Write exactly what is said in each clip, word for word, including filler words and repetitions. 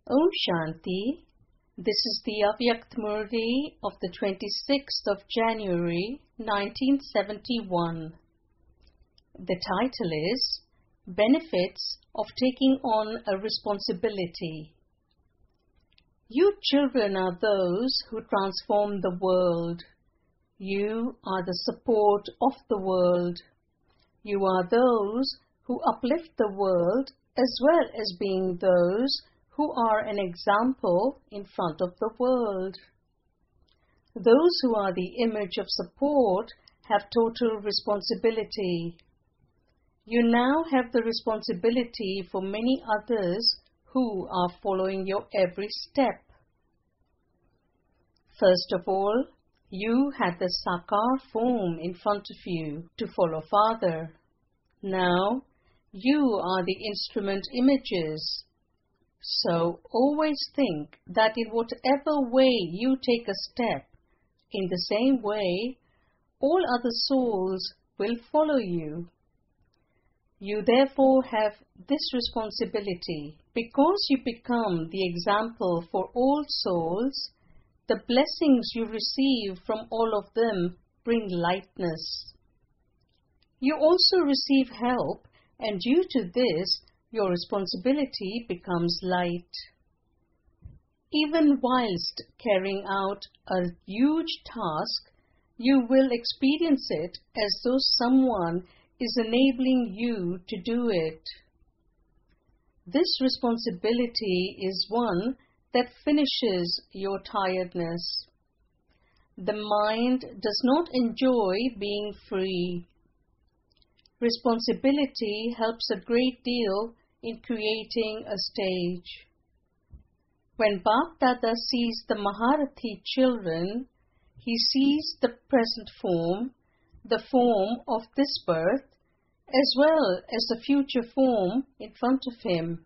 Om Shanti. This is the Avyakt Murli of the twenty-sixth of January, nineteen seventy-one. The title is Benefits of Taking on a Responsibility. You children are those who transform the world. You are the support of the world. You are those who uplift the world as well as being those who are an example in front of the world. Those who are the image of support have total responsibility. You now have the responsibility for many others who are following your every step. First of all, you had the Sakar form in front of you to follow Father. Now, you are the instrument images. So always think that in whatever way you take a step, in the same way, all other souls will follow you. You therefore have this responsibility. Because you become the example for all souls, the blessings you receive from all of them bring lightness. You also receive help, and due to this, your responsibility becomes light. Even whilst carrying out a huge task, you will experience it as though someone is enabling you to do it. This responsibility is one that finishes your tiredness. The mind does not enjoy being free. Responsibility helps a great deal in creating a stage. When Bap Dada sees the Maharathi children, he sees the present form, the form of this birth, as well as the future form in front of him.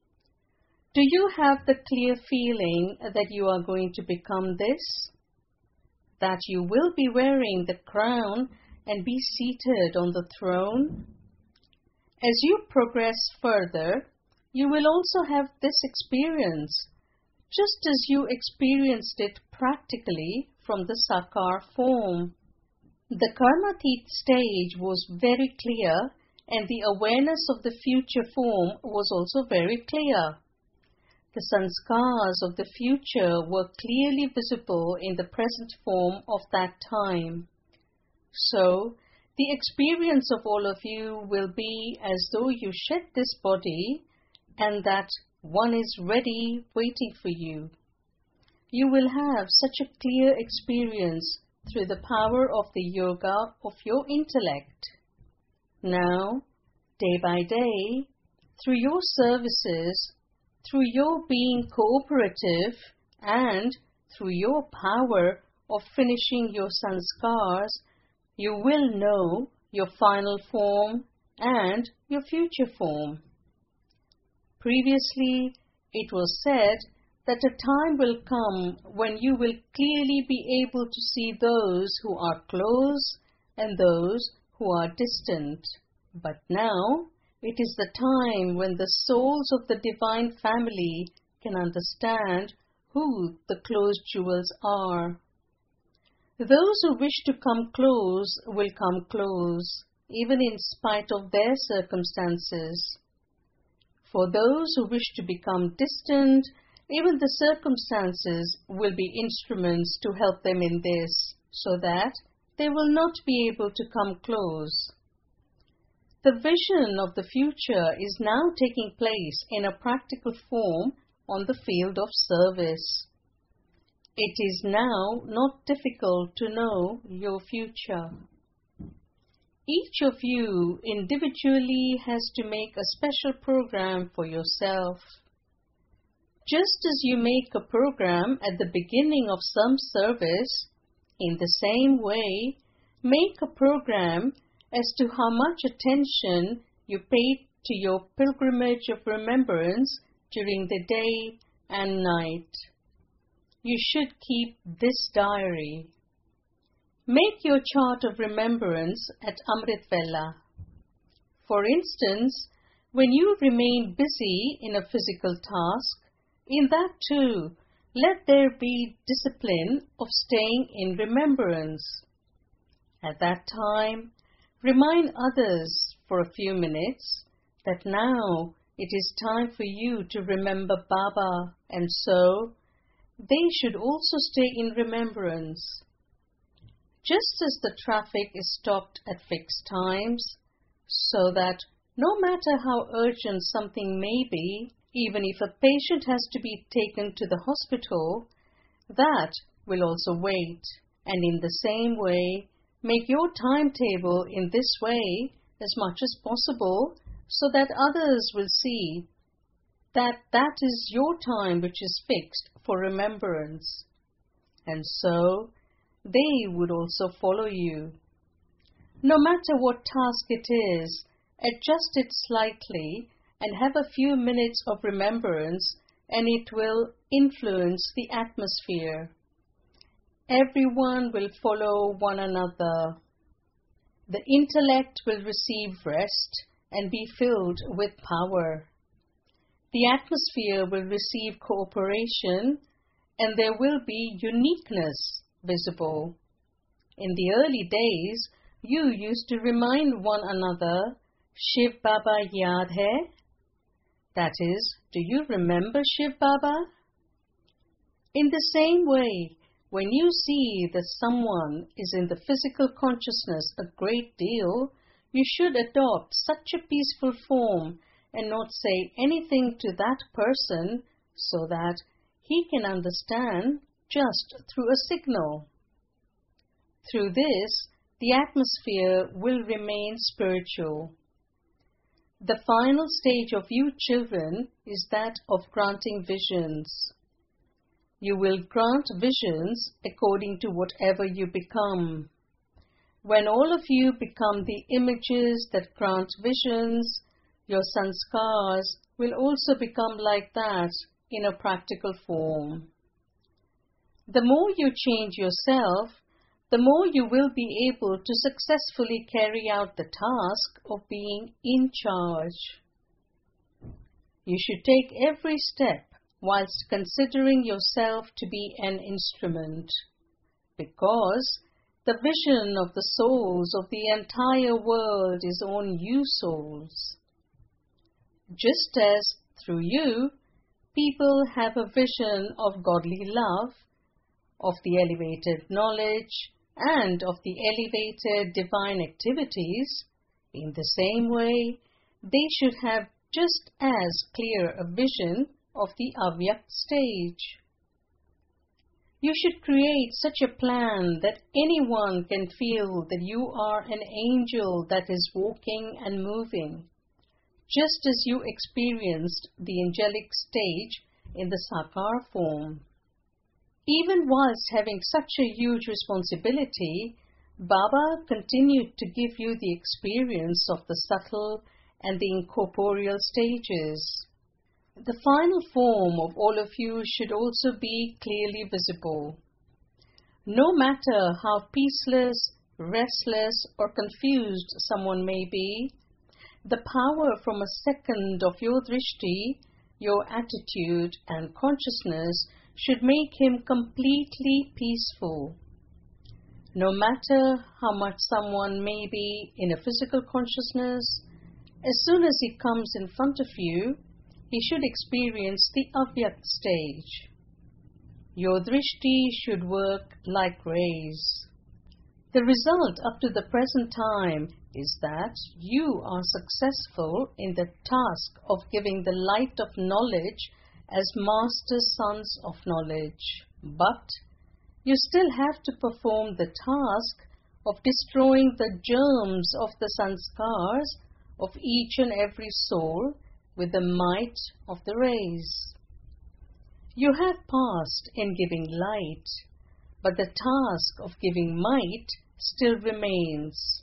Do you have the clear feeling that you are going to become this? That you will be wearing the crown and be seated on the throne? As you progress further, you will also have this experience, just as you experienced it practically from the Sakar form. The Karmatit stage was very clear, and the awareness of the future form was also very clear. The sanskars of the future were clearly visible in the present form of that time. So, the experience of all of you will be as though you shed this body and that one is ready waiting for you. You will have such a clear experience through the power of the yoga of your intellect. Now, day by day, through your services, through your being cooperative, and through your power of finishing your sanskars, you will know your final form and your future form. Previously, it was said that a time will come when you will clearly be able to see those who are close and those who are distant. But now, it is the time when the souls of the divine family can understand who the close jewels are. Those who wish to come close will come close, even in spite of their circumstances. For those who wish to become distant, even the circumstances will be instruments to help them in this, so that they will not be able to come close. The vision of the future is now taking place in a practical form on the field of service. It is now not difficult to know your future. Each of you individually has to make a special program for yourself. Just as you make a program at the beginning of some service, in the same way, make a program as to how much attention you pay to your pilgrimage of remembrance during the day and night. You should keep this diary. Make your chart of remembrance at Amrit Vela. For instance, when you remain busy in a physical task, In that too, let there be discipline of staying in remembrance. At that time, remind others for a few minutes that now it is time for you to remember Baba, and so they should also stay in remembrance. Just as the traffic is stopped at fixed times, so that no matter how urgent something may be, even if a patient has to be taken to the hospital, that will also wait. And in the same way, make your timetable in this way as much as possible so that others will see that that is your time which is fixed for remembrance. And so they would also follow you. No matter what task it is, adjust it slightly and have a few minutes of remembrance, and it will influence the atmosphere. Everyone will follow one another. The intellect will receive rest and be filled with power. The atmosphere will receive cooperation, and there will be uniqueness visible. In the early days, you used to remind one another, Shiv Baba yaad hai? That is, do you remember Shiv Baba? In the same way, when you see that someone is in the physical consciousness a great deal, you should adopt such a peaceful form and not say anything to that person so that he can understand just through a signal. Through this, the atmosphere will remain spiritual. The final stage of you children is that of granting visions. You will grant visions according to whatever you become. When all of you become the images that grant visions, your sanskars will also become like that in a practical form. The more you change yourself, the more you will be able to successfully carry out the task of being in charge. You should take every step whilst considering yourself to be an instrument, because the vision of the souls of the entire world is on you souls. Just as through you, people have a vision of godly love, of the elevated knowledge, and of the elevated divine activities, in the same way, they should have just as clear a vision of the Avyakt stage. You should create such a plan that anyone can feel that you are an angel that is walking and moving, just as you experienced the angelic stage in the Sakar form. Even whilst having such a huge responsibility, Baba continued to give you the experience of the subtle and the incorporeal stages. The final form of all of you should also be clearly visible. No matter how peaceless, restless, or confused someone may be, the power from a second of your drishti, your attitude and consciousness should make him completely peaceful. No matter how much someone may be in a physical consciousness, as soon as he comes in front of you, he should experience the Avyakt stage. Your drishti should work like rays. The result up to the present time is that you are successful in the task of giving the light of knowledge as master sons of knowledge, but you still have to perform the task of destroying the germs of the sanskars of each and every soul with the might of the rays. You have passed in giving light, but the task of giving might still remains.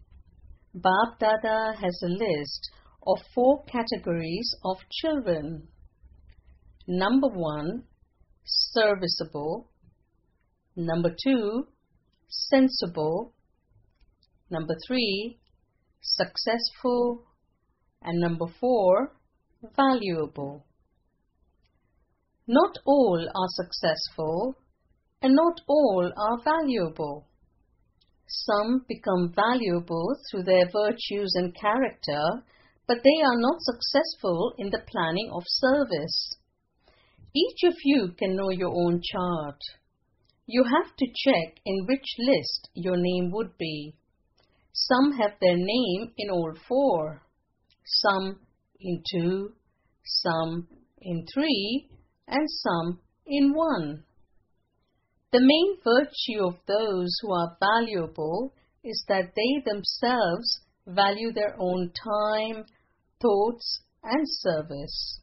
Bap Dada has a list of four categories of children. Number one, serviceable. Number two, sensible. Number three, successful. And number four, valuable. Not all are successful, and not all are valuable. Some become valuable through their virtues and character, but they are not successful in the planning of service. Each of you can know your own chart. You have to check in which list your name would be. Some have their name in all four, some in two, some in three, and some in one. The main virtue of those who are valuable is that they themselves value their own time, thoughts, and service.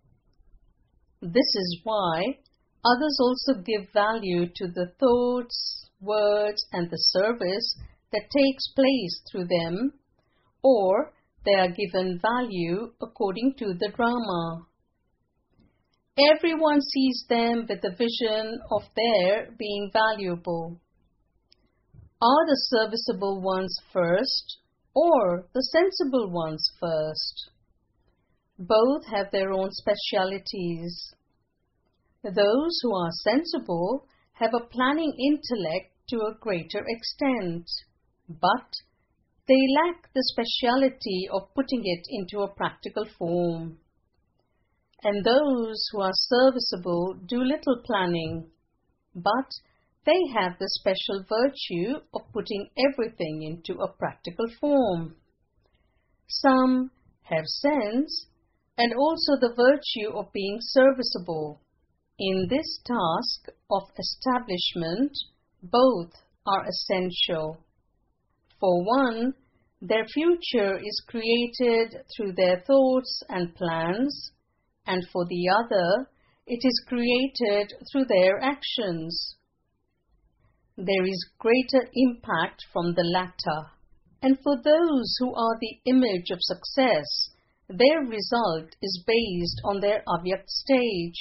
This is why others also give value to the thoughts, words, and the service that takes place through them, or they are given value according to the drama. Everyone sees them with the vision of their being valuable. Are the serviceable ones first, or the sensible ones first? Both have their own specialities. Those who are sensible have a planning intellect to a greater extent, but they lack the speciality of putting it into a practical form. And those who are serviceable do little planning, but they have the special virtue of putting everything into a practical form. Some have sense and also the virtue of being serviceable. In this task of establishment, both are essential. For one, their future is created through their thoughts and plans, and for the other, it is created through their actions. There is greater impact from the latter, and for those who are the image of success, their result is based on their avyak stage.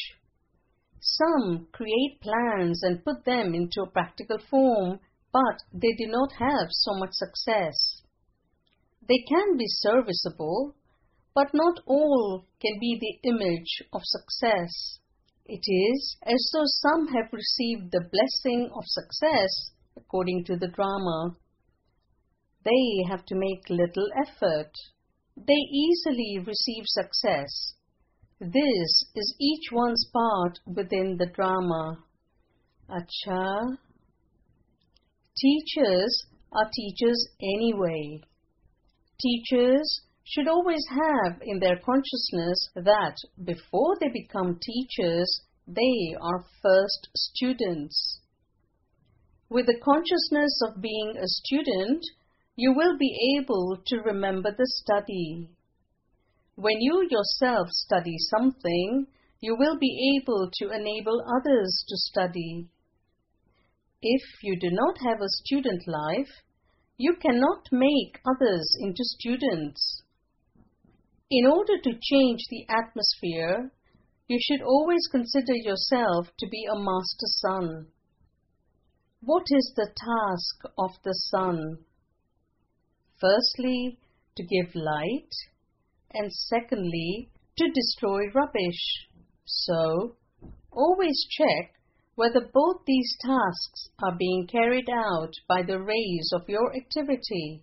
Some create plans and put them into a practical form, but they do not have so much success. They can be serviceable, but not all can be the image of success. It is as though some have received the blessing of success according to the drama. They have to make little effort. They easily receive success. This is each one's part within the drama. Acha. Teachers are teachers anyway. Teachers should always have in their consciousness that before they become teachers, they are first students. With the consciousness of being a student, you will be able to remember the study. When you yourself study something, you will be able to enable others to study. If you do not have a student life, you cannot make others into students. In order to change the atmosphere, you should always consider yourself to be a master sun. What is the task of the sun? Firstly, to give light, and secondly, to destroy rubbish. So, always check whether both these tasks are being carried out by the rays of your activity.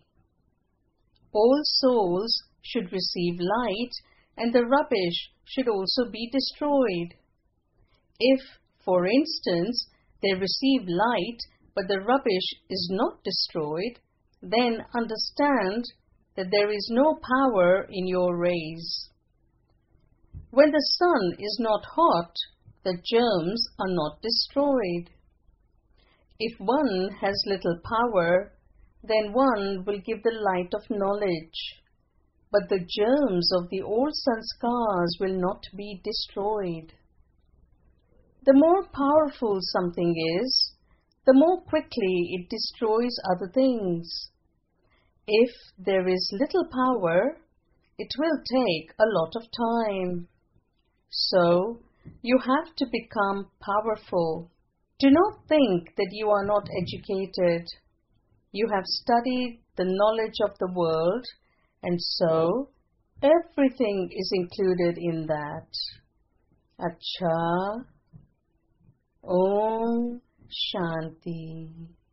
All souls should receive light, and the rubbish should also be destroyed. If, for instance, they receive light, but the rubbish is not destroyed, then understand that there is no power in your rays. When the sun is not hot, the germs are not destroyed. If one has little power, then one will give the light of knowledge, but the germs of the old sanskars will not be destroyed. The more powerful something is, the more quickly it destroys other things. If there is little power, it will take a lot of time. So, you have to become powerful. Do not think that you are not educated. You have studied the knowledge of the world, and so everything is included in that. अच्छा, Om Shanti.